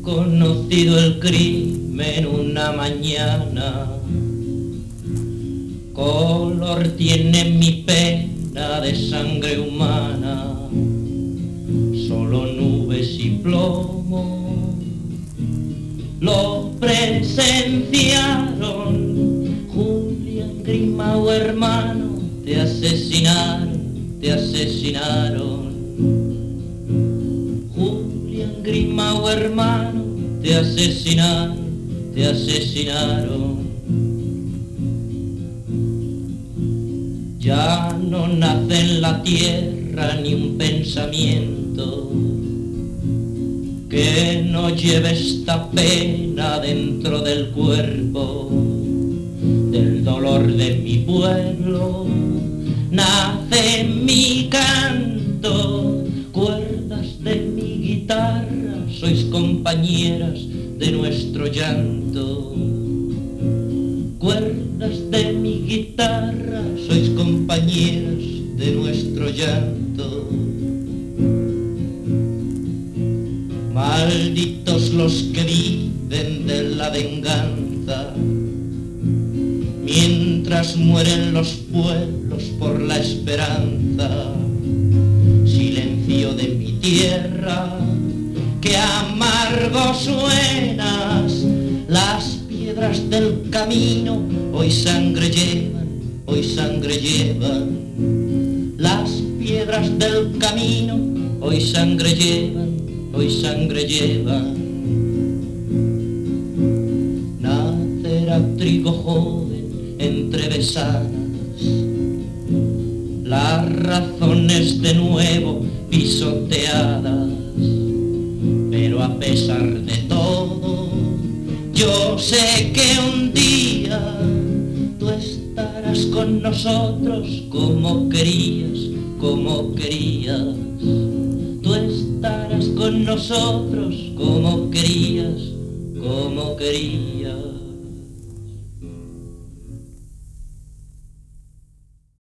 conocido el crimen una mañana. Color tiene mi pena de sangre humana, solo nubes y plomo lo presenciaron. Julián Grimao, hermano, te asesinaron, te asesinaron. Julián Grimao, hermano, te asesinaron, te asesinaron. Ya no nace en la tierra ni un pensamiento que no lleve esta pena dentro del cuerpo. Del dolor de mi pueblo nace mi canto. Cuerdas de mi guitarra, sois compañeras de nuestro llanto. Cuerdas de mi guitarra, sois compañeras de nuestro llanto. Malditos los que viven de la venganza, mientras mueren los pueblos por la esperanza. Silencio de mi tierra, que amargo suenas. Las piedras del camino hoy sangre llevan, hoy sangre llevan. Las piedras del camino hoy sangre llevan, hoy sangre llevan. Nacerá trigo joven entre besanas, las razones de nuevo pisoteadas, pero a pesar de todo, yo sé que un día tú estarás con nosotros como querías, como querías. Tú estarás con nosotros como querías, como querías.